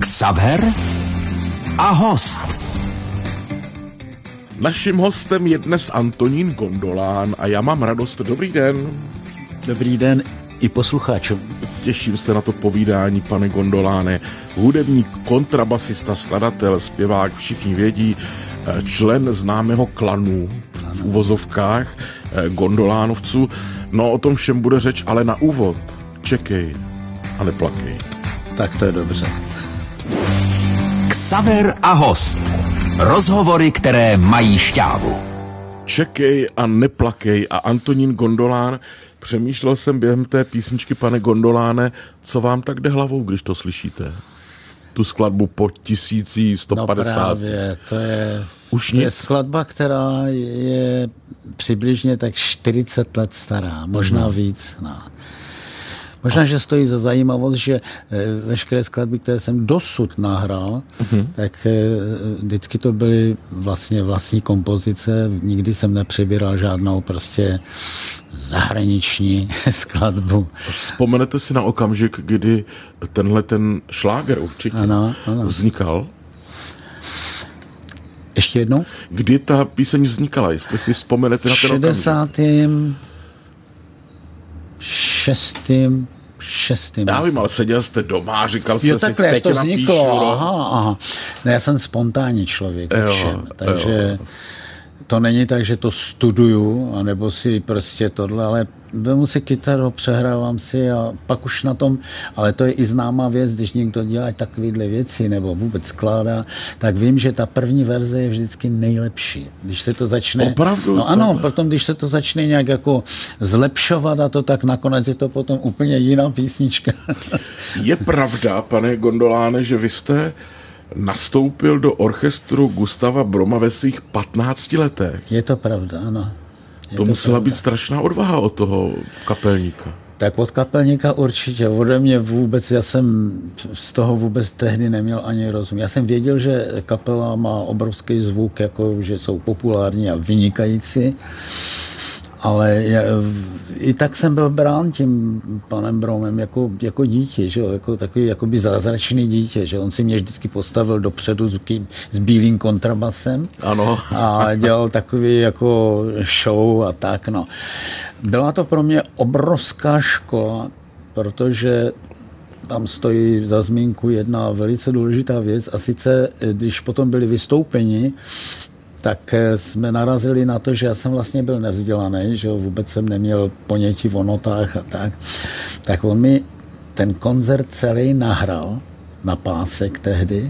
Xaver a host. Naším hostem je dnes Antonín Gondolán a já mám radost. Dobrý den. Dobrý den i posluchačům. Těším se na to povídání, pane Gondoláne. Hudebník, kontrabasista, skladatel, zpěvák, všichni vědí, člen známého klanu v uvozovkách Gondolánovců. No o tom všem bude řeč, ale na úvod čekej a neplakej. Tak to je dobře. Xaver a host. Rozhovory, které mají šťávu. Čekej a neplakej a Antonín Gondolán. Přemýšlel jsem během té písničky, pane Gondoláne, co vám tak jde hlavou, když to slyšíte? Tu skladbu po 1150. No právě, to je nic? skladba, která je přibližně tak 40 let stará, možná víc. No. Možná, že stojí za zajímavost, že veškeré skladby, které jsem dosud nahrál, tak vždycky to byly vlastně vlastní kompozice. Nikdy jsem nepřebíral žádnou prostě zahraniční skladbu. Vzpomenete si na okamžik, kdy tenhle ten šláger určitě ano. vznikal? Ještě jednou? Kdy ta píseň vznikala, jestli si vzpomenete na ten okamžik? 66. Já vím, ale seděl jste doma, říkal jste jo, si, takhle, teď to napíšu. vzniklo, aha. No, já jsem spontánní člověk všem, takže to není tak, že to studuju, anebo si prostě tohle, ale vemu si kytaru, přehrávám si a pak už na tom, ale to je i známá věc, když někdo dělá takovéhle věci nebo vůbec skládá, tak vím, že ta první verze je vždycky nejlepší. Když se to začne... Opravdu? No ano, potom když se to začne nějak jako zlepšovat a to, tak nakonec je to potom úplně jiná písnička. Je pravda, pane Gondoláne, že vy jste nastoupil do orchestru Gustava Broma ve svých 15 letech. Je to pravda, ano. To musela být strašná odvaha od toho kapelníka. Tak od kapelníka určitě. Ode mě vůbec, já jsem z toho vůbec tehdy neměl ani rozum. Já jsem věděl, že kapela má obrovský zvuk, jako že jsou populární a vynikající, ale i tak jsem byl brán tím panem Bromem jako dítě, že jo? Jako takový jakoby zázračný dítě, že on si mě vždycky postavil dopředu s bílým kontrabasem. Ano. A dělal takový jako show a tak, no. Byla to pro mě obrovská škola, protože tam stojí za zmínku jedna velice důležitá věc a sice, když potom byli vystoupeni, tak jsme narazili na to, že já jsem vlastně byl nevzdělaný, že vůbec jsem neměl ponětí o notách a tak. Tak on mi ten koncert celý nahrál na pásek tehdy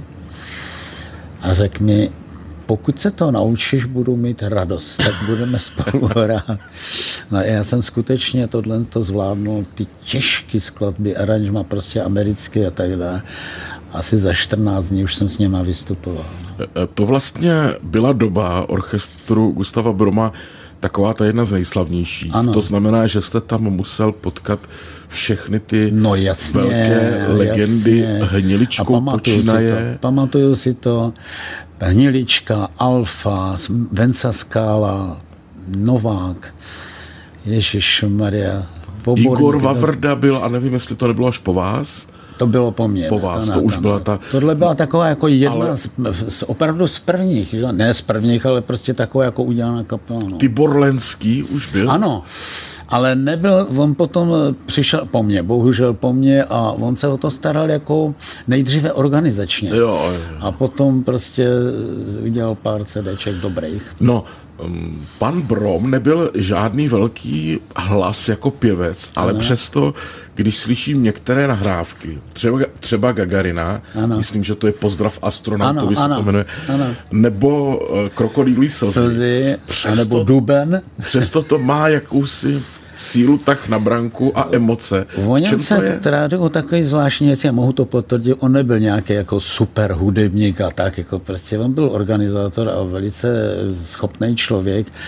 a řekl mi, pokud se to naučíš, budu mít radost, tak budeme spolu hrát. No já jsem skutečně tohle zvládnul, ty těžké skladby, aranžma prostě americké a tak dále. Asi za 14 dní už jsem s něma vystupoval. To vlastně byla doba orchestru Gustava Broma taková ta jedna z nejslavnějších. Ano. To znamená, že jste tam musel potkat všechny ty velké legendy, Hniličkou počínaje. Pamatuju si to. Hnilička, Alfa, Venca Skála, Novák, Ježišmarja, Igor Vavrda byl, a nevím, jestli to nebylo až po vás. To bylo po mně. Po vás, to už byla ta... Tohle byla taková jako jedna opravdu z prvních, že? Ne z prvních, ale prostě taková jako udělaná kapela. No. Tibor Lenský už byl? Ano, ale nebyl, on potom přišel po mně, bohužel po mně a on se o to staral jako nejdříve organizačně. Jo. A potom prostě udělal pár CDček dobrých. No, pan Brom nebyl žádný velký hlas jako pěvec, ale přesto, když slyším některé nahrávky, třeba Gagarina, myslím, že to je Pozdrav astronautovi, se to jmenuje, nebo Krokodýlí slzy, nebo Duben. Přesto to má jakousi sílu tak na branku a emoce. On se trádu takový zvláštní věc, já mohu to potvrdit, on nebyl nějaký jako super hudebník a tak, jako prostě on byl organizátor a velice schopný člověk.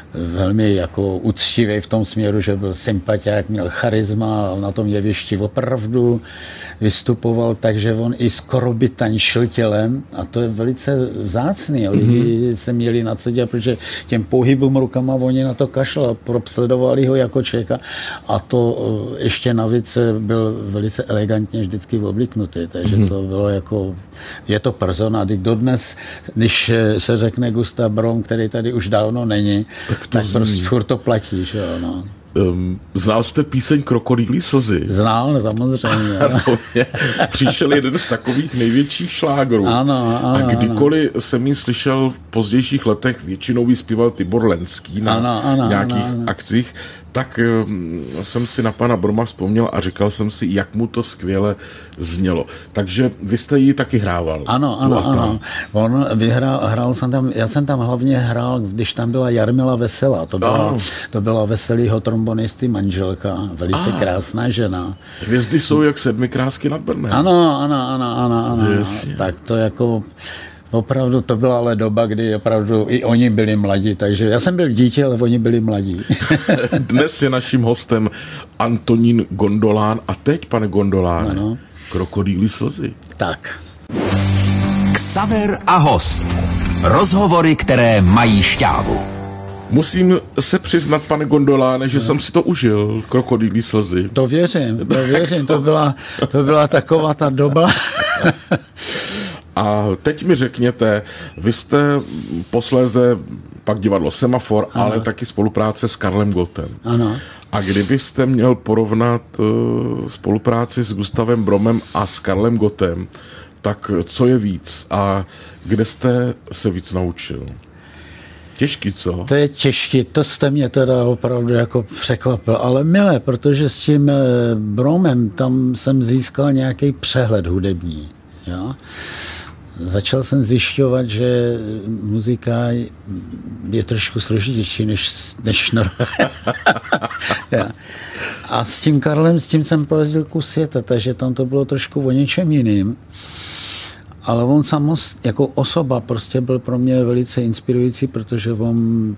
velmi jako uctivý v tom směru, že byl sympatiák, měl charisma a na tom jevišti opravdu vystupoval tak, že on i skoro by tančil tělem a to je velice vzácný. Lidi se měli na co dělat, protože těm pohybům rukama oni na to kašlali, prosledovali ho jako člověka a to ještě navíc byl velice elegantně vždycky obliknutý, takže to bylo jako, je to persona, dodnes, když se řekne Gustav Brom, který tady už dávno není, tak prostě furt to platí, že jo, no. Znal jste píseň Krokodýlí slzy? Znal, samozřejmě. Přišel jeden z takových největších šlágrů. Ano, a kdykoliv jsem ji slyšel v pozdějších letech, většinou ji zpíval Tibor Lenský na nějakých akcích, tak jsem si na pana Broma vzpomněl a říkal jsem si, jak mu to skvěle znělo. Takže vy jste ji taky hrával. Ano. On hrál jsem tam, já jsem tam hlavně hrál, když tam byla Jarmila Veselá. To byla Veselýho trombonisty manželka, velice krásná žena. Hvězdy jsou jak sedmi krásky nad Brnem. Ano. Tak to jako... Opravdu to byla ale doba, kdy opravdu i oni byli mladí, takže já jsem byl dítě, ale oni byli mladí. Dnes je naším hostem Antonín Gondolán a teď, pane Gondoláne, Krokodýlí slzy. Tak. Xaver a host. Rozhovory, které mají šťávu. Musím se přiznat, pane Gondoláne, že jsem si to užil, Krokodýlí slzy. To věřím, to byla taková ta doba. A teď mi řekněte, vy jste posléze pak divadlo Semafor, ale taky spolupráce s Karlem Gottem. Ano. A kdybyste měl porovnat spolupráci s Gustavem Bromem a s Karlem Gottem, tak co je víc a kde jste se víc naučil? Těžký, co? To je těžký, to jste mě teda opravdu jako překvapil, ale milé, protože s tím Bromem tam jsem získal nějaký přehled hudební. Jo? Začal jsem zjišťovat, že muzika je trošku složitější než A s tím Karlem, s tím jsem projezdil kus světa, takže tam to bylo trošku o něčem jiným. Ale on jako osoba prostě byl pro mě velice inspirující, protože on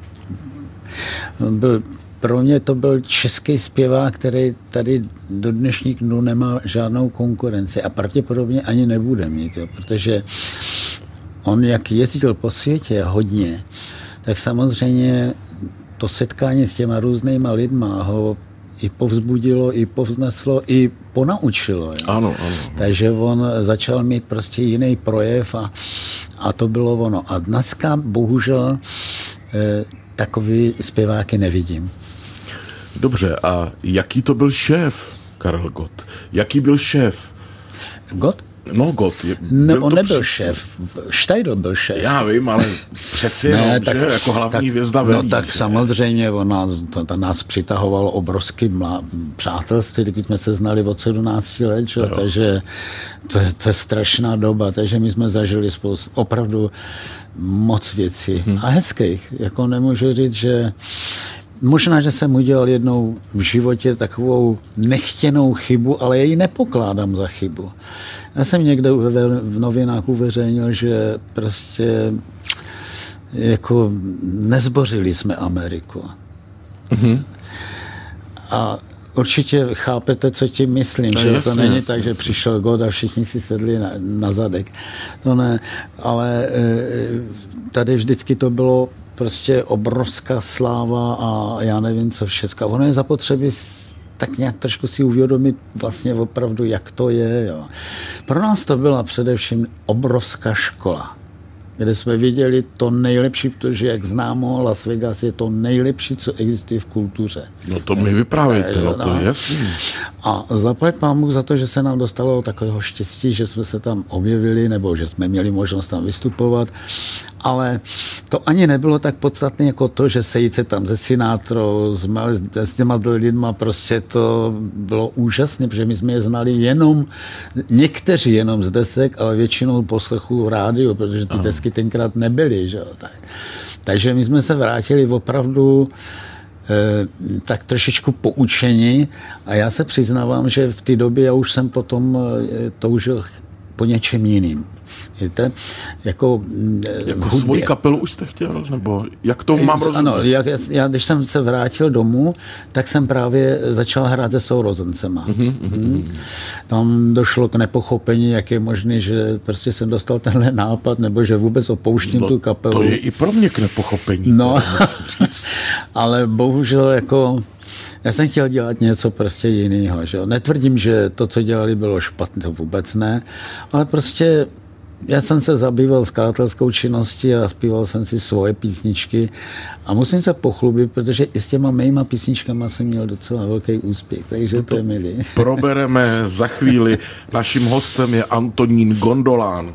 byl, pro mě to byl český zpěvák, který tady do dnešních dnů nemá žádnou konkurenci a pravděpodobně ani nebude mít, jo, protože on, jak jezdil po světě hodně, tak samozřejmě to setkání s těma různýma lidma ho i povzbudilo, i povzneslo, i ponaučilo. Jo. Ano. Takže on začal mít prostě jiný projev a to bylo ono. A dneska bohužel takový zpěváky nevidím. Dobře, a jaký to byl šéf, Karel Gott? Jaký byl šéf? Gott? No, Gott. On nebyl šéf. Steidl byl šéf. Já vím, ale přeci jenom, že jako hlavní hvězda velí. No tak že? Samozřejmě, to nás přitahovalo obrovský přátelství, když jsme se znali od 17 let, že? Takže to je strašná doba, takže my jsme zažili opravdu moc věcí a hezkých. Jako nemůžu říct, že možná, že jsem udělal jednou v životě takovou nechtěnou chybu, ale já ji nepokládám za chybu. Já jsem někde v novinách uveřejnil, že prostě jako nezbořili jsme Ameriku. A určitě chápete, co tím myslím, že jasně, to není tak, že přišel Gott a všichni si sedli na zadek. To ne, ale tady vždycky to bylo prostě obrovská sláva a já nevím, co všecko. Ono je zapotřebí tak nějak trošku si uvědomit vlastně opravdu, jak to je. Jo. Pro nás to byla především obrovská škola, kde jsme viděli to nejlepší, protože jak známo, Las Vegas je to nejlepší, co existuje v kultuře. No to mi vyprávějte, to je jasný. A zaplať pán Bůh za to, že se nám dostalo takového štěstí, že jsme se tam objevili, nebo že jsme měli možnost tam vystupovat, ale to ani nebylo tak podstatné jako to, že sejít se tam se Sinatrou, s těma lidma, prostě to bylo úžasné, protože my jsme je znali jenom, někteří jenom z desek, ale většinou poslechu v rádiu, protože ty desky tenkrát nebyly. Že? Takže my jsme se vrátili opravdu tak trošičku poučení a já se přiznávám, že v té době já už jsem potom toužil po něčem jiným. Víte? Jako svoji kapelu už jste chtěl? Nebo jak to mám rozumět? Ano, já když jsem se vrátil domů, tak jsem právě začal hrát se sourozencema. Tam došlo k nepochopení, jak je možné, že prostě jsem dostal tenhle nápad, nebo že vůbec opouštím tu kapelu. To je i pro mě k nepochopení. No, ale bohužel jako já jsem chtěl dělat něco prostě jiného. Že? Netvrdím, že to, co dělali, bylo špatné, to vůbec ne, ale prostě já jsem se zabýval skladatelskou činností a zpíval jsem si svoje písničky a musím se pochlubit, protože i s těma mýma písničkama jsem měl docela velký úspěch, takže to je milý. Probereme za chvíli. Naším hostem je Antonín Gondolán.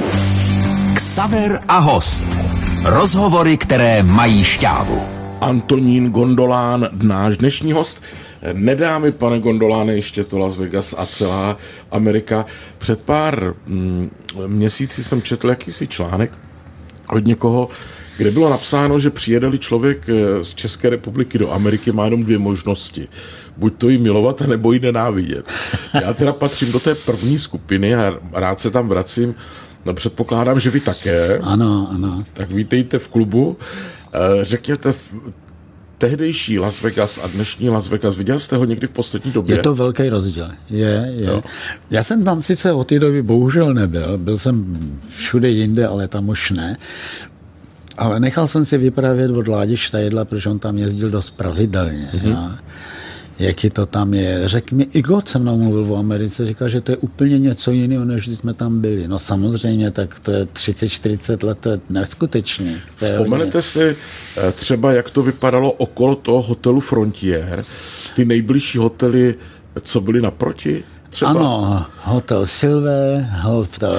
Xaver a host. Rozhovory, které mají šťávu. Antonín Gondolán, náš dnešní host. Nedá mi, pane Gondoláne, ještě to Las Vegas a celá Amerika. Před pár měsíci jsem četl jakýsi článek od někoho, kde bylo napsáno, že přijede-li člověk z České republiky do Ameriky, má jenom 2 možnosti. Buď to jí milovat, nebo jí nenávidět. Já teda patřím do té první skupiny a rád se tam vracím. No, předpokládám, že vy také. Ano, ano. Tak vítejte v klubu. Řekněte, tehdejší Las Vegas a dnešní Las Vegas, viděl jste ho někdy v poslední době? Je to velký rozdíl. Je. Jo. Já jsem tam sice od té doby bohužel nebyl. Byl jsem všude jinde, ale tam už ne. Ale nechal jsem si vyprávět od Ládi Štajdla, protože on tam jezdil dost pravidelně. Jaký to tam je. Řekl mi, i God se mnou mluvil o Americe, říkal, že to je úplně něco jiného, než když jsme tam byli. No samozřejmě, tak to je 30-40 let, to je neskutečně. Vzpomenete si třeba, jak to vypadalo okolo toho hotelu Frontier, ty nejbližší hotely, co byly naproti? Třeba? Ano, hotel Silver, hotel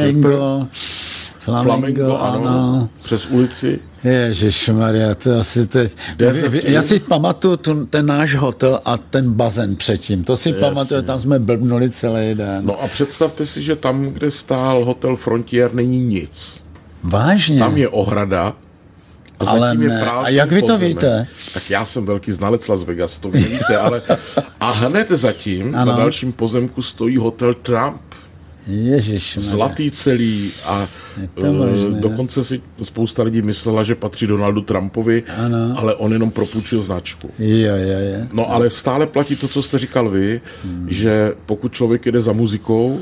Flamingo, ano. Přes ulici. Ježišmarja, to asi teď... Já si pamatuju ten náš hotel a ten bazén předtím. To si pamatuju, tam jsme blbnuli celý den. No a představte si, že tam, kde stál hotel Frontier, není nic. Vážně? Tam je ohrada a zatím je prázdný. A jak vy to pozemek. víte? Tak já jsem velký znalec Las Vegas, to vy nevíte, ale... A hned zatím na dalším pozemku stojí hotel Trump. Ježišmarja. Zlatý celý a dokonce si spousta lidí myslela, že patří Donaldu Trumpovi, ale on jenom propůjčil značku. Jo. No ale stále platí to, co jste říkal vy, že pokud člověk jede za muzikou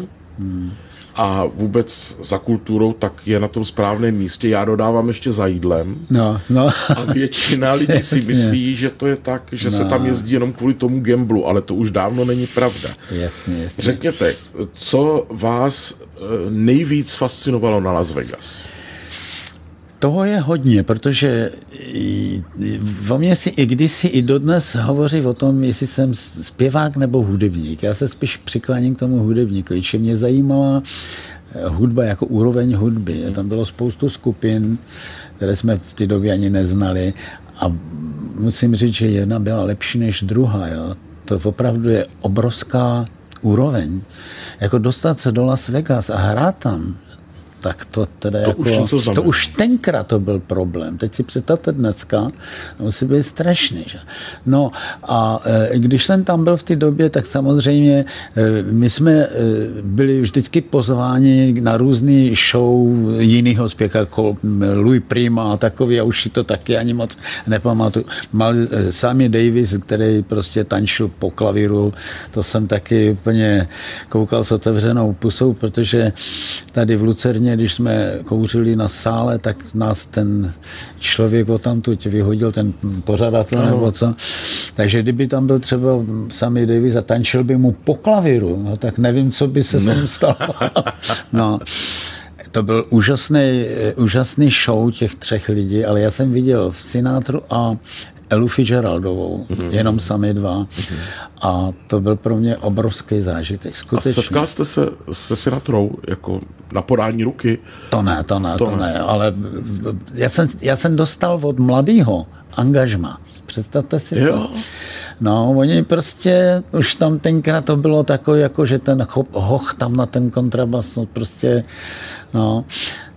a vůbec za kulturou, tak je na tom správném místě. Já dodávám ještě za jídlem. No. A většina lidí si myslí, že to je tak, že se tam jezdí jenom kvůli tomu gamblu, ale to už dávno není pravda. Jasně. Řekněte, co vás nejvíc fascinovalo na Las Vegas? Toho je hodně, protože o mě si i kdysi i dodnes hovoří o tom, jestli jsem zpěvák nebo hudebník. Já se spíš přikláním k tomu hudebníkovi, či mě zajímala hudba jako úroveň hudby. Tam bylo spoustu skupin, které jsme v té době ani neznali a musím říct, že jedna byla lepší než druhá. Jo. To opravdu je obrovská úroveň. Jako dostat se do Las Vegas a hrát tam, tak to teda to už tenkrát to byl problém. Teď si představte dneska, musí být strašný. Že? No a když jsem tam byl v té době, tak samozřejmě my jsme byli vždycky pozváni na různý show jinýho zpěka, jako Louis Prima a takový, a už si to taky ani moc nepamatuju. Mal Sammy Davis, který prostě tančil po klavíru, to jsem taky úplně koukal s otevřenou pusou, protože tady v Lucerně, když jsme kouřili na sále, tak nás ten člověk odtamtud vyhodil, ten pořadatel nebo co. Takže kdyby tam byl třeba Sammy Davis a tančil by mu po klavíru, no, tak nevím, co by se s ním stalo. No. To byl úžasný show těch 3 lidí, ale já jsem viděl v Sinatru a Elu Fitzgeraldovou, jenom sami 2. A to byl pro mě obrovský zážitek. Skutečně. A setkal jste se se Sinatrou jako na podání ruky? To ne, ale já jsem dostal od mladýho angažma. Představte si to. No, oni prostě, už tam tenkrát to bylo takové, jako že ten hoch tam na ten kontrabas, no prostě, no.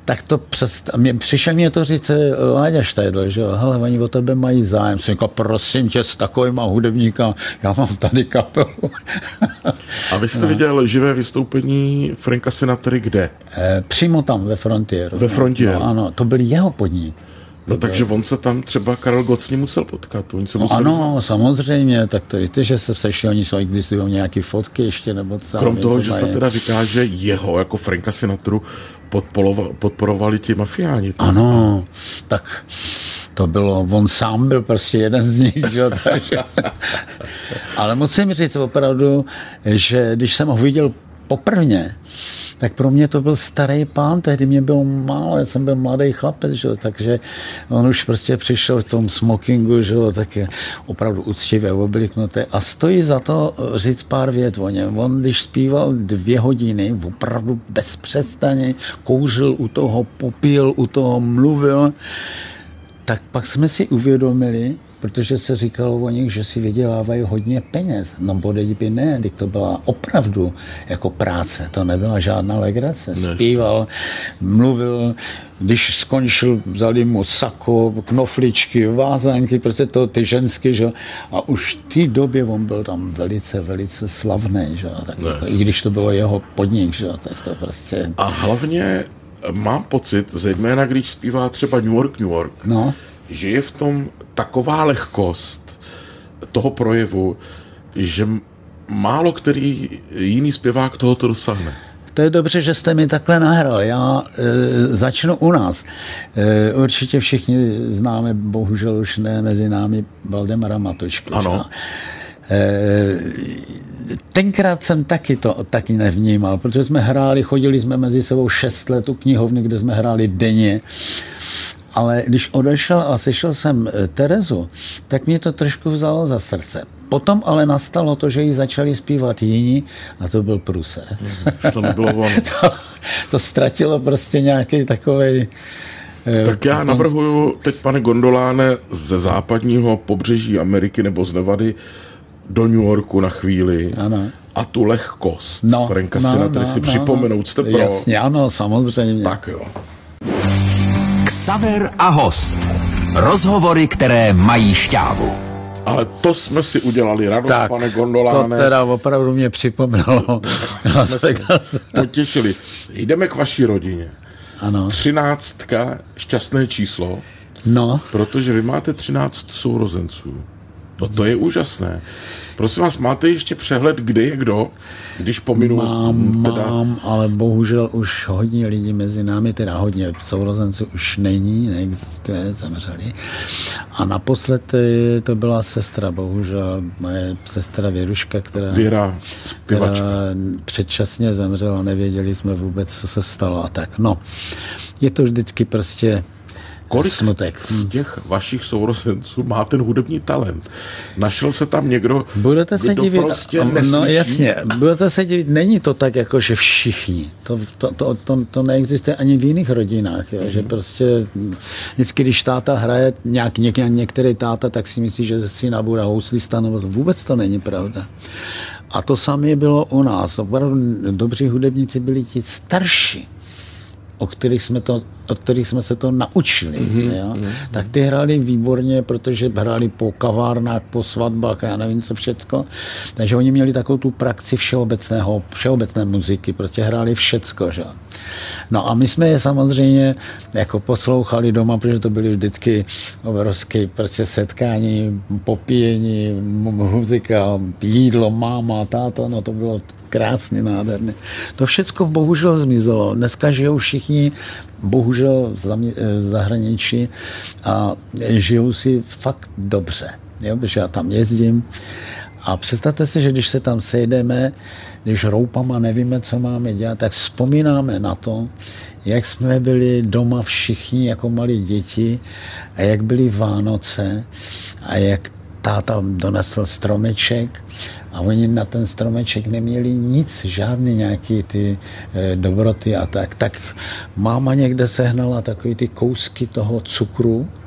Přišel mě to říct Láďa Štajdl, že jo, hele, oni o tebe mají zájem. Jsem říkal, prosím tě, s takovýma hudebníkama, já mám tady kapelu. A vy jste viděl živé vystoupení Franka Sinatry kde? Přímo tam, ve Frontieru. Ve Frontieru? No, ano, to byl jeho podnik. No takže on se tam třeba Karel Gott s ním musel potkat. Oni se ano, samozřejmě, tak to víte, že se sešli, oni existují nějaké fotky ještě, nebo co. Krom toho, že se teda říká, že jeho jako Franka Sinatru podporovali ti mafiáni. Ano, tak to bylo, on sám byl prostě jeden z nich, že? Takže. Ale musím říct opravdu, že když jsem ho viděl poprvně, tak pro mě to byl starý pán, tehdy mě bylo málo, já jsem byl mladý chlapec, že? Takže on už prostě přišel v tom smokingu, že? Tak je opravdu úctivě obliknutý a stojí za to říct pár vět o něm. On, když zpíval 2 hodiny, opravdu bez přestaně, kouřil u toho, popíl u toho, mluvil, tak pak jsme si uvědomili, protože se říkalo o nich, že si vydělávají hodně peněz. No bodejby ne, když to byla opravdu jako práce, to nebyla žádná legrace. Zpíval, mluvil, když skončil, vzali mu sako, knofličky, vázánky, prostě to ty ženské, že? A už v té době on byl tam velice, velice slavný, že? Tak, i když to bylo jeho podnik, že? Tak to prostě... A hlavně mám pocit, zejména když zpívá třeba New York, no, že je v tom taková lehkost toho projevu, že málo který jiný zpěvák tohoto dosáhne. To je dobře, že jste mi takhle nahrál. Já začnu u nás. Určitě všichni známe, bohužel už ne mezi námi, Valdemara Matočku. Ano. Tenkrát jsem taky nevnímal, protože jsme chodili jsme mezi sebou 6 let u knihovny, kde jsme hráli denně. Ale když odešel a slyšel jsem Terezu, tak mě to trošku vzalo za srdce. Potom ale nastalo to, že ji začali zpívat jiní a to byl průser. To nebylo ono. To ztratilo prostě nějaký takovej... Tak já navrhuju teď, pane Gondoláne, ze západního pobřeží Ameriky nebo z Nevady do New Yorku na chvíli. Ano. A tu lehkost Franka Sinatry si připomenout. Jste pro? Jasně, ano, samozřejmě. Tak jo. Xaver a host. Rozhovory, které mají šťávu. Ale to jsme si udělali radost, tak, pane Gondoláne. To teda opravdu mě připomnělo. Jsme se potěšili. Jdeme k vaší rodině. Ano. 13, šťastné číslo. No. Protože vy máte 13 sourozenců. No to je úžasné. Prosím vás, máte ještě přehled, kde je kdo? Když pominu... Mám, ale bohužel už hodně lidí mezi námi, teda hodně sourozenců už neexistuje, zemřeli. A naposled to byla sestra, bohužel, moje sestra Věruška, která předčasně zemřela, nevěděli jsme vůbec, co se stalo a tak. No, je to vždycky prostě... Kolik smutek. Z těch vašich sourozenců má ten hudební talent? Našel se tam někdo, budete se kdo divit, prostě neslyší? No jasně, budete se divit, není to tak jako, že všichni. To neexistuje ani v jiných rodinách, jo? Že prostě vždycky, když táta hraje, některý táta, tak si myslí, že si nabude houslista, nebo vůbec to není pravda. A to samé bylo u nás. Opravdu dobří hudebníci byli ti starší, od kterých jsme se to naučili. Tak ty hráli výborně, protože hráli po kavárnách, po svatbách a já nevím co všecko. Takže oni měli takovou tu praxi všeobecné muziky, protože hráli všecko. Že? No a my jsme je samozřejmě jako poslouchali doma, protože to byly vždycky obrovské prostě setkání, popíjení, muzika, jídlo, máma, táta, no to bylo krásně, nádherné. To všecko bohužel zmizelo. Dneska žijou všichni bohužel v zahraničí a žijou si fakt dobře. Jo, protože já tam jezdím a představte si, že když se tam sejdeme, když roupama nevíme, co máme dělat, tak vzpomínáme na to, jak jsme byli doma všichni jako malí děti a jak byly Vánoce a jak táta donesl stromeček a oni na ten stromeček neměli nic, žádný nějaký ty dobroty a tak. Tak máma někde sehnala takový ty kousky toho cukru,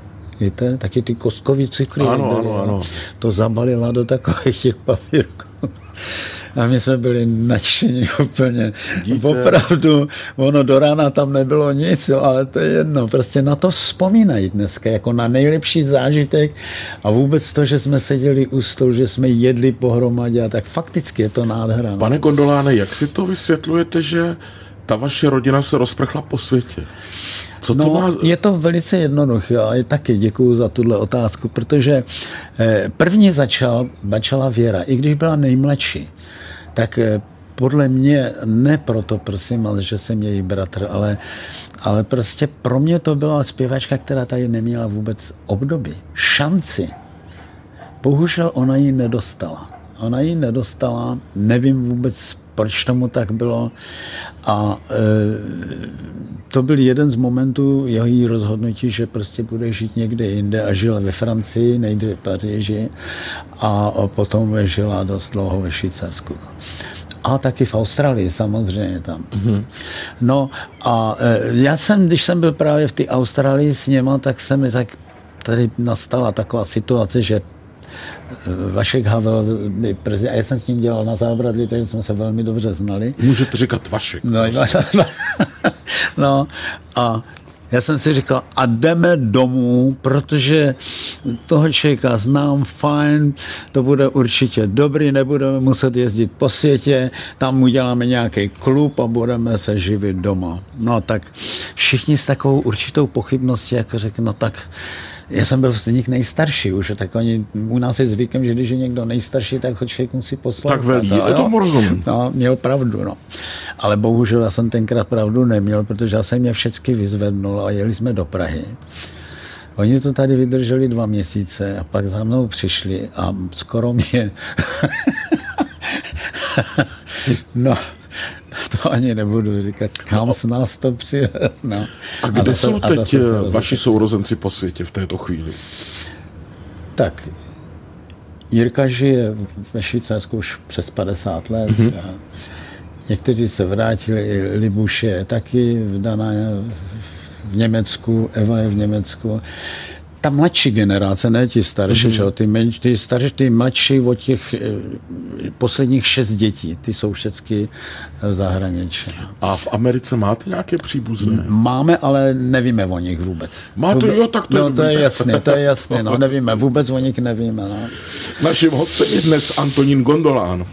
víte, taky ty kostkový cukry. Ano. To zabalila do takových těch papírků. A my jsme byli nadšení úplně. Díte. Opravdu, ono do rána tam nebylo nic, jo, ale to je jedno. Prostě na to vzpomínají dneska, jako na nejlepší zážitek a vůbec to, že jsme seděli u stolu, že jsme jedli pohromadě a tak fakticky je to nádhera. Pane Gondoláne, jak si to vysvětlujete, že ta vaše rodina se rozprchla po světě? Co to má... Je to velice jednoduché a i taky děkuju za tuhle otázku, protože první začala Věra, i když byla nejmladší, tak podle mě, ne proto, prosím, ale že jsem její bratr, ale prostě pro mě to byla zpěvačka, která tady neměla vůbec období, šanci. Bohužel ona ji nedostala. Nevím vůbec, proč tomu tak bylo. A to byl jeden z momentů její rozhodnutí, že prostě bude žít někde jinde a žila ve Francii, nejdřív v Paříži a potom žila dost dlouho ve Švýcarsku. A taky v Austrálii samozřejmě tam. Mm-hmm. No a když jsem byl právě v té Austrálii s něma, tak tady nastala taková situace, že Vašek Havel, a já jsem s ním dělal na Zábradlí, takže jsme se velmi dobře znali. Můžete říkat Vašek. No a já jsem si říkal, a jdeme domů, protože toho člověka znám, fajn, to bude určitě dobrý, nebudeme muset jezdit po světě, tam uděláme nějaký klub a budeme se živit doma. No tak všichni s takovou určitou pochybností, jako řekl, no tak já jsem byl z nich nejstarší už, tak u nás je zvykem, že když je někdo nejstarší, tak ho člověk musí poslouchat. Tak velí, já tomu rozumím. No, měl pravdu, no. Ale bohužel já jsem tenkrát pravdu neměl, protože já jsem je všechny vyzvednul a jeli jsme do Prahy. Oni to tady vydrželi 2 měsíce a pak za mnou přišli a skoro mě... No... To ani nebudu říkat, kam z nás to přivez. No. A kde jsou teď vaši sourozenci po světě v této chvíli? Tak, Jirka žije ve Švýcarsku už přes 50 let. Mm-hmm. Někteří se vrátili, Libuš je taky vdaná v Německu, Eva je v Německu. Ta mladší generace, ne ti starší, mm-hmm. ty mladší od těch posledních 6 dětí, ty jsou všechny v zahraničí. A v Americe máte nějaké příbuzné? Máme, ale nevíme o nich vůbec. Máte, jo, tak to je... No, to je jasné, no, nevíme, vůbec o nich nevíme. No. Naším hostem je dnes Antonín Gondolán.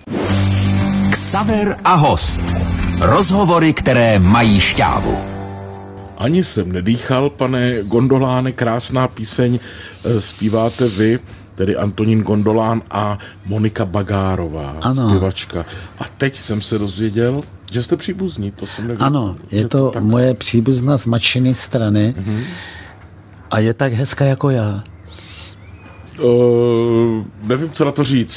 Xaver a host. Rozhovory, které mají šťávu. Ani jsem nedýchal, pane Gondoláne, krásná píseň zpíváte vy, tedy Antonín Gondolán a Monika Bagárová, ano. Zpěvačka. A teď jsem se dozvěděl, že jste příbuzní, to jsem nevěděl. Ano, je to tak... moje příbuzná z matčiny strany a je tak hezká jako já. Nevím, co na to říct.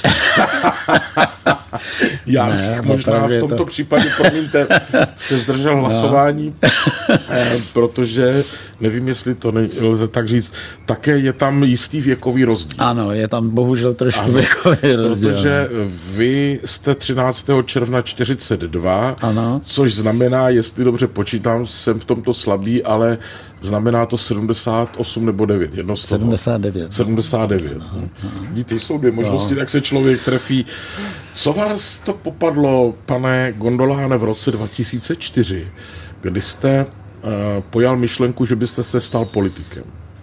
Já možná v tomto případě, promiňte, se zdržel hlasování, protože nevím, jestli to lze tak říct. Také je tam jistý věkový rozdíl. Ano, je tam bohužel trošku věkový rozdíl. Protože vy jste 13. června 42, ano. Což znamená, jestli dobře počítám, jsem v tomto slabý, ale znamená to 78 nebo 9. 79. 79. Víte, jsou 2 možnosti, tak se člověk trefí. Co vás to popadlo, pane Gondoláne, v roce 2004, kdy jste pojal myšlenku, že byste se stal politikem?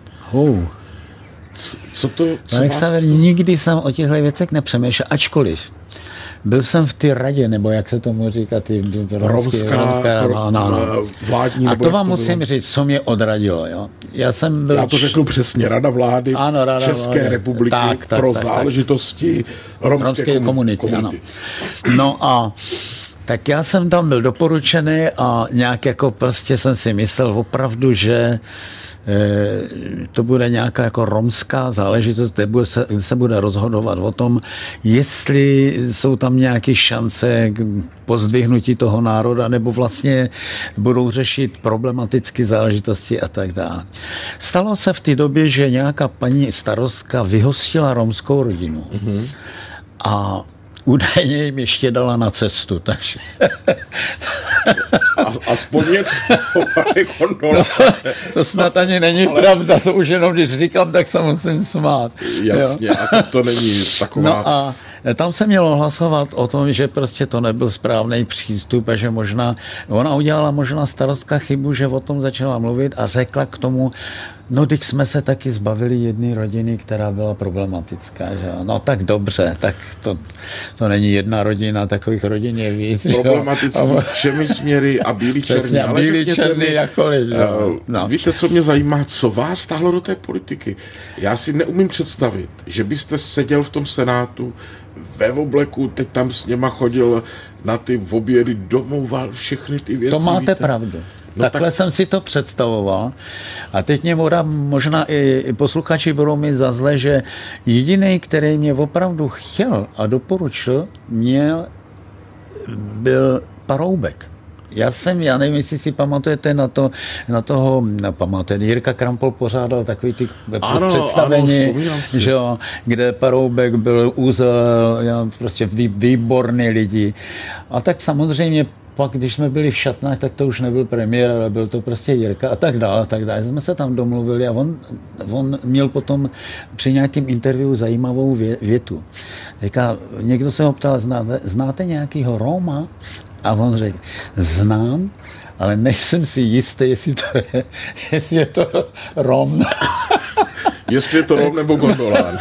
Co to... Nikdy jsem o těchto věcech nepřemýšlel, ačkoliv. Byl jsem v té radě, nebo jak se tomu říká, romská vládní. A to vám musím říct, co mě odradilo. Jo? Já to řeknu přesně, Rada vlády České republiky pro záležitosti romské komunity. Ano. No a tak já jsem tam byl doporučený a nějak jako prostě jsem si myslel opravdu, že to bude nějaká jako romská záležitost, kde se bude rozhodovat o tom, jestli jsou tam nějaké šance k pozdvihnutí toho národa, nebo vlastně budou řešit problematické záležitosti a tak dále. Stalo se v té době, že nějaká paní starostka vyhostila romskou rodinu. Mm-hmm. A údajně jim ještě dala na cestu, takže... A aspoň něco, pane Gondoláne. To snad ani není pravda, to už jenom když říkám, tak se musím smát. Jasně, jo. A to není taková... No a tam se mělo hlasovat o tom, že prostě to nebyl správný přístup a že možná, ona udělala možná starostka chybu, že o tom začala mluvit a řekla k tomu, no když jsme se taky zbavili jedné rodiny, která byla problematická, že no tak dobře, tak to není jedna rodina, takových rodin je víc. Problematický všemi směry a bílí černý. Ale bílí černý jakkoliv. No. Víte, co mě zajímá, co vás stáhlo do té politiky? Já si neumím představit, že byste seděl v tom Senátu ve obleku, teď tam s něma chodil na ty obědy, domlouval všechny ty věci. To máte pravdu. No takhle jsem si to představoval. A teď mě možná i posluchači budou mít za zle, že jediný, který mě opravdu chtěl a doporučil, byl Paroubek. Já nevím, jestli si pamatujete pamatujete, Jirka Krampol pořádal takový ty představení, že jo, kde Paroubek byl prostě výborný lidi. A tak samozřejmě pak, když jsme byli v šatnách, tak to už nebyl premiér, ale byl to prostě Jirka a tak dále. Jsme se tam domluvili a on měl potom při nějakém interview zajímavou větu. Říká, někdo se ho ptal, znáte nějakýho Róma? A on řekl, znám, ale nejsem si jistý, jestli je to Róm. Jestli je to Róm nebo Gondolán.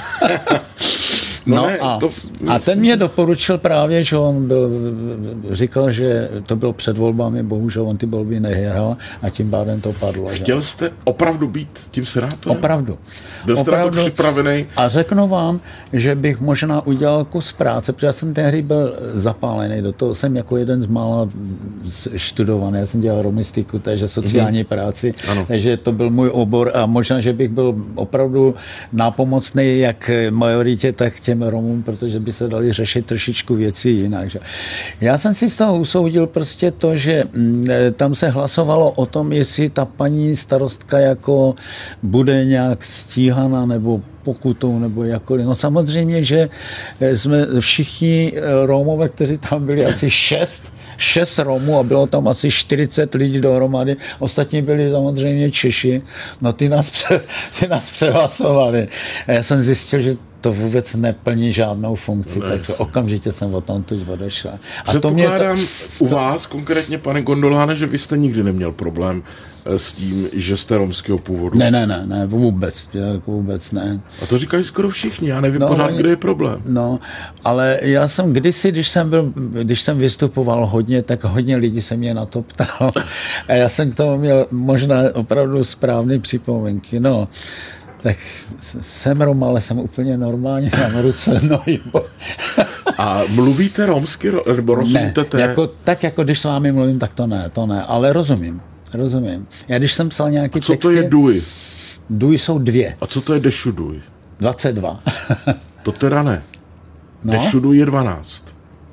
A ten mě doporučil právě, že on říkal, že to byl před volbami, bohužel on ty volby nehrál a tím pádem to padlo. Chtěl jste opravdu být tím senátorem? Opravdu. Byl jste na to připravený? A řeknu vám, že bych možná udělal kus práce, protože já jsem tehdy byl zapálený, do toho jsem jako jeden z mála študovaný, já jsem dělal romistiku, takže sociální práci, takže to byl můj obor a možná, že bych byl opravdu nápomocný jak majoritě, tak těm Romům, protože by se dali řešit trošičku věci jinak. Že? Já jsem si z toho usoudil prostě to, že tam se hlasovalo o tom, jestli ta paní starostka jako bude nějak stíhaná nebo pokutou nebo jakkoliv. No samozřejmě, že jsme všichni Romové, kteří tam byli asi 6 Romů a bylo tam asi 40 lidí dohromady. Ostatní byli samozřejmě Češi. No ty nás přehlasovali. A já jsem zjistil, že to vůbec neplní žádnou funkci, takže okamžitě jsem odtamtud odešel. Předpokládám u vás konkrétně, pane Gondoláne, že vy jste nikdy neměl problém s tím, že jste romského původu. Ne, vůbec ne. A to říkají skoro všichni, já nevím pořád, kde je problém. No, ale já jsem kdysi, když jsem vystupoval hodně, tak hodně lidí se mě na to ptal. A já jsem k tomu měl možná opravdu správné připomínky. No, tak jsem Rom, ale jsem úplně normálně, mám ruce, nohy. A mluvíte romsky, nebo rozumíte? Ne, jako když s vámi mluvím, tak to ne, ale rozumím. Já když jsem psal nějaký texty... Co to je duj? Duj jsou 2. A co to je dešuduj? 22. To teda ne. No? Dešuduj je 12.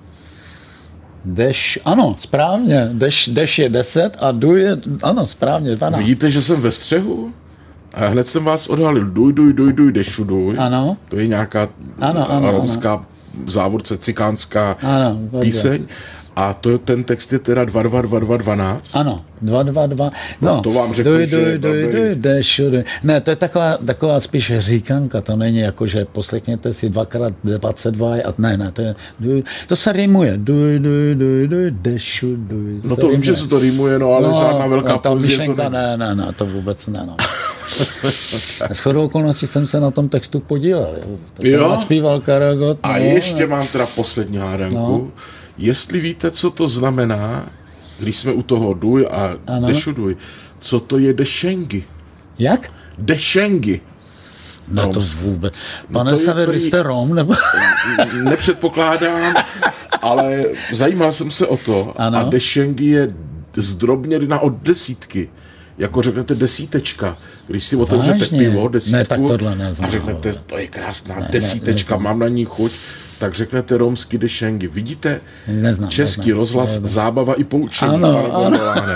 Ano, správně. Deš je 10 a duj je, ano, správně, 12. Vidíte, že jsem ve střehu? A hned jsem vás odhalil. Duj, dešuduj. Ano. To je nějaká romská závodce, cikánská píseň. A ten text je teda 12. Ano, 2. No, to vám řeknu, duj. Ne, to je taková spíš říkanka, to není jako, že poslechněte si 2x22 a ne, to je duj. To se rýmuje. Duj, dešuduj. No to vím, že se to rýmuje, no, ale žádná velká poezie to ne, to vůbec ne, no. Shodou okolností jsem se na tom textu podílel. Jo? Zpíval Karagot. A ještě mám teda poslední hádanku. No. Jestli víte, co to znamená, když jsme u toho duj a dešuduj, co to je dešengi? Jak? Dešengi. Ne, to vůbec. Pane Saver, vy jste Rom, nebo? Nepředpokládám, ale zajímal jsem se o to. Ano. A dešengi je zdrobněna od desítky. Jako řeknete desítečka. Když si otevřete pivo, desítku, a řeknete, to je krásná desítečka, mám na ní chuť, tak řeknete romsky dešengi. Vidíte? Český rozhlas, zábava i poučení, pane Gondoláne.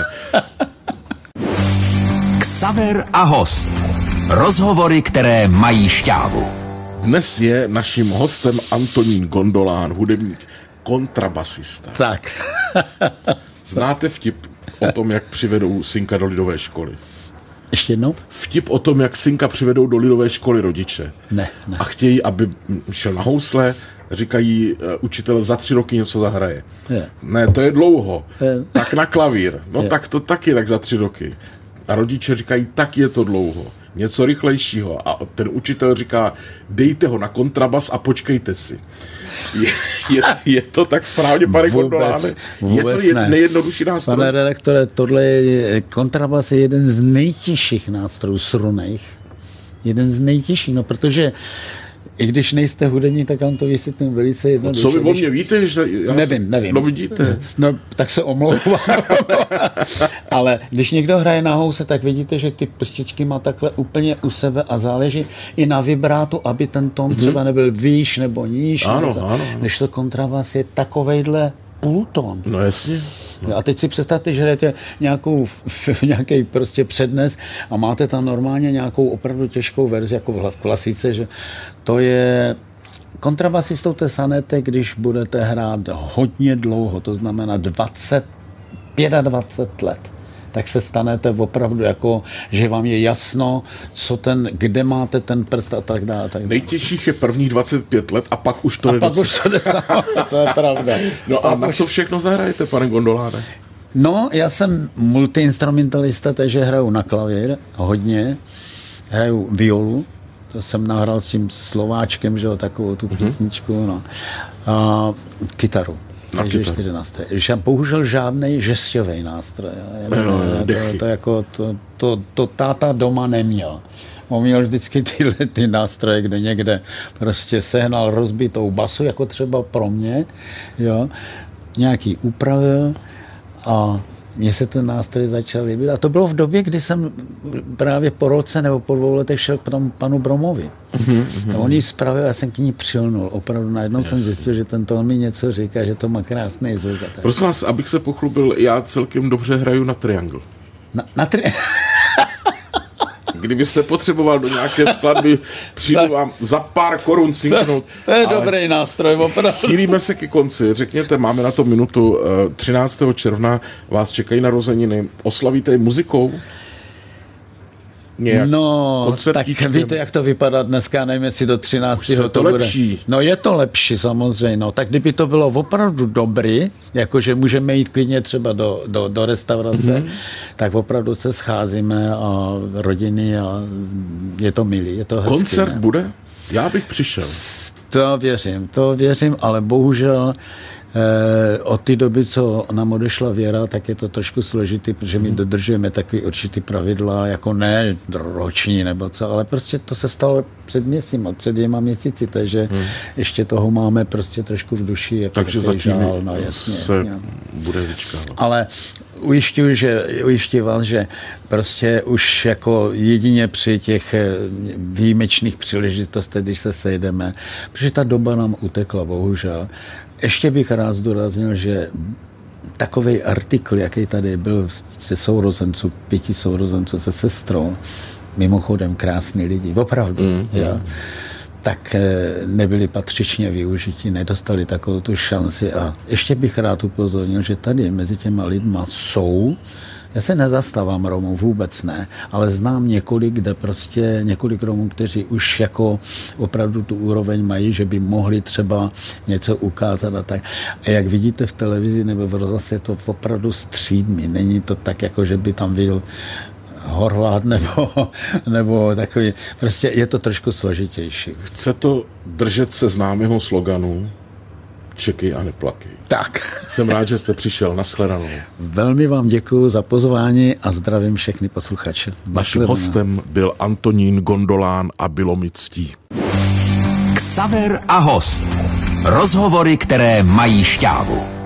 Xaver a host. Rozhovory, které mají šťávu. Dnes je naším hostem Antonín Gondolán, hudebník, kontrabasista. Tak. Znáte vtip? o tom, jak přivedou synka do lidové školy. Ještě jednou? Vtip o tom, jak synka přivedou do lidové školy rodiče. Ne. A chtějí, aby šel na housle, říkají učitel za 3 roky něco zahraje. Ne, to je dlouho. Tak na klavír. No tak to taky tak za 3 roky. A rodiče říkají, tak je to dlouho. Něco rychlejšího. A ten učitel říká, dejte ho na kontrabas a počkejte si. Je to tak správně, pane Gondoláne? Je to nejjednodušší nástroj? Pane redaktore, kontrabas je jeden z nejtěžších nástrojů strunných. Jeden z nejtěžších, no protože i když nejste hudební, tak vám to vysvětlím velice jednoduše. Co vy o mě víte? Že nevím. No vidíte. No tak se omlouvám. Ale když někdo hraje na house, tak vidíte, že ty prstičky má takhle úplně u sebe a záleží i na vibrátu, aby ten tón třeba nebyl výš nebo níž. Ano. Když to kontrabas je takovejhle půltón. No jasně. No. A teď si představte, že jdete nějaký prostě přednes a máte tam normálně nějakou opravdu těžkou verzi, jako v klasice, že to je kontrabasistou té sanete, když budete hrát hodně dlouho, to znamená 25 let, tak se stanete opravdu jako, že vám je jasno, kde máte ten prst a tak dále. Nejtěžších je prvních 25 let a pak už to jde to je pravda. No a na co všechno zahrajete, pane Gondoláne? No, já jsem multiinstrumentalista, takže hraju na klavír hodně, hraju violu, to jsem nahrál s tím Slováčkem, že jo, takovou tu písničku, no. A kytaru. Takže 4 nástroje. Bohužel žádnej žesťový nástroj. To táta doma neměl. On měl vždycky ty nástroje, kde někde prostě sehnal rozbitou basu, jako třeba pro mě, jo, nějaký upravil a mně se ten nástroj začal líbit. A to bylo v době, kdy jsem právě po roce nebo po 2 letech šel k tomu panu Bromovi. A on ji spravil, já jsem k ní přilnul. Opravdu najednou jsem zjistil, že ten tón mi něco říká, že to má krásný zvuk. Prosím vás, abych se pochlubil, já celkem dobře hraju na triangl. Na triangl? Kdybyste potřeboval do nějaké skladby, přijdu vám za pár korun cinknout. To je dobrý nástroj, opravdu. Chýlíme se ke konci. Řekněte, máme na to minutu. 13. června vás čekají narozeniny. Oslavíte je muzikou? No, tak víte, jak to vypadá dneska, nevím, jestli do 13. to bude lepší. No je to lepší samozřejmě, no. Tak kdyby to bylo opravdu dobrý, jakože můžeme jít klidně třeba do restaurace, tak opravdu se scházíme a rodiny a je to milý, je to hezký. Koncert bude? Já bych přišel. To věřím, ale bohužel od té doby, co nám odešla Věra, tak je to trošku složitý, protože my dodržujeme takový určitý pravidla, jako ne roční nebo co, ale prostě to se stalo před 2 měsíci, takže ještě toho máme prostě trošku v duši. Jako takže zatím žál, no, jasně. Bude vyčkávat. Ale ujišťuji vás, že prostě už jako jedině při těch výjimečných příležitostech, když se sejdeme, protože ta doba nám utekla, bohužel. Ještě bych rád zdůraznil, že takovej artikl, jaký tady byl se sourozenců, 5 sourozenců se sestrou, mimochodem krásní lidi, opravdu, tak nebyli patřičně využiti, nedostali takovou tu šanci. A ještě bych rád upozornil, že tady mezi těma lidma jsou, já se nezastávám Romů, vůbec ne, ale znám několik Romů, kteří už jako opravdu tu úroveň mají, že by mohli třeba něco ukázat a tak. A jak vidíte v televizi nebo v rozhlase, je to opravdu střídmý. Není to tak, jako že by tam byl Horvát nebo takový. Prostě je to trošku složitější. Chce to držet se známého sloganu Čekej a neplakej. Tak. Jsem rád, že jste přišel. Nashledanou. Velmi vám děkuji za pozvání a zdravím všechny posluchače. Naším hostem byl Antonín Gondolán a bylo mi ctí. Xaver a host. Rozhovory, které mají šťávu.